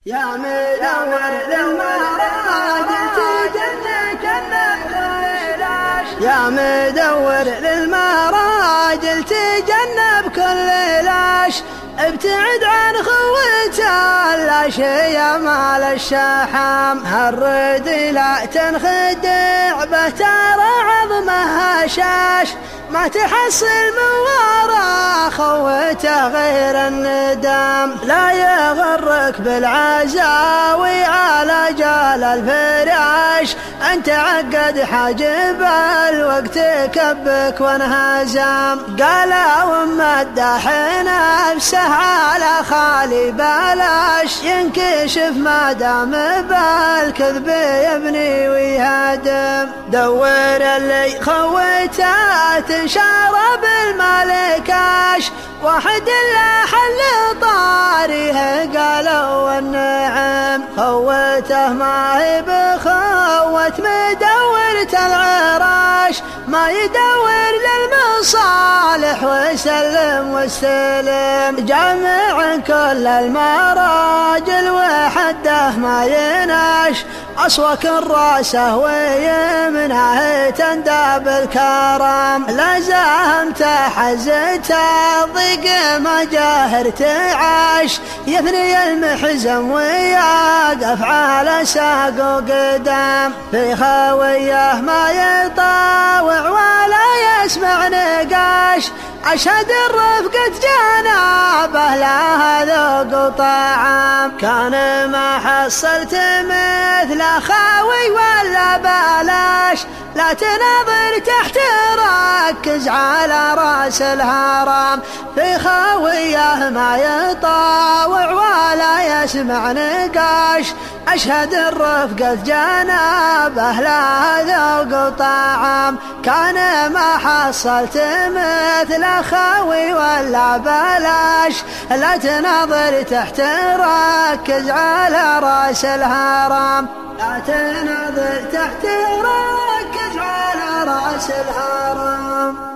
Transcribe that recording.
يا مدور للمراجل تجنب كل لاش ابتعد عن خوته اللاش يا مال الشحام هالرد لا تنخدع به ترى عظمه هشاش ما تحصل من ورا خوته غير الندم لا يغرك بالعزاوي على جال الفراش انت عقد حاجب الوقت كبك وانهزم قالوا مدح نفسه على خالي بلاش ينكشف ما دام بالكذب يبني ويهدم دور اللي خوته تنشر بالمالكاش واحد لا حل طاريه قالوا النعم خوته ما هي بخوة مدورة العراش ما يدور للمصالح ويسلم واستلم جامع كل المراجل وحده ما يناش أصوك الراسه ويمنه تندب الكرم لازمت حزته ضيق ما جاهر تعاش يثني المحزم ويقف على ساق وقدام في خويه ما يطاوع ولا يسمع نقاش أشهد الرفقة جنابه لها ذوق وطعام كان ما حصلت مثل خاوي ولا بلاش لا تناظر تحت ركز على راس الهرم في خاويه ما يطاوع ولا يسمع نقاش أشهد الرفقة جنابه لها ذوق وطعام كان ما حصلت مثل خاوي ولا بلاش لا تناظر تحت ركز على راس الهرم لا تناظر تحت ركز على راس الهرم.